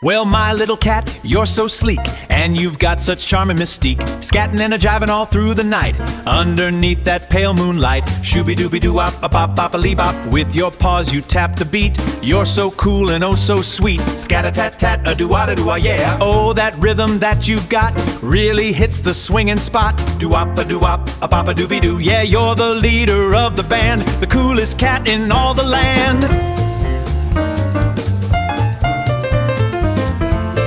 Well, my little cat, you're so sleek, and you've got such charm and mystique, scatting and a-jiving all through the night, underneath that pale moonlight. Shooby-dooby-doo-wop-a-bop-bop-a-lee-bop, with your paws you tap the beat. You're so cool and oh so sweet, scat-a-tat-tat-a-doo-wah-da-doo-wah, yeah. Oh, that rhythm that you've got really hits the swinging spot. Doo-wop-a-doo-wop-a-bop-a-dooby-doo, yeah, you're the leader of the band, the coolest cat in all the land.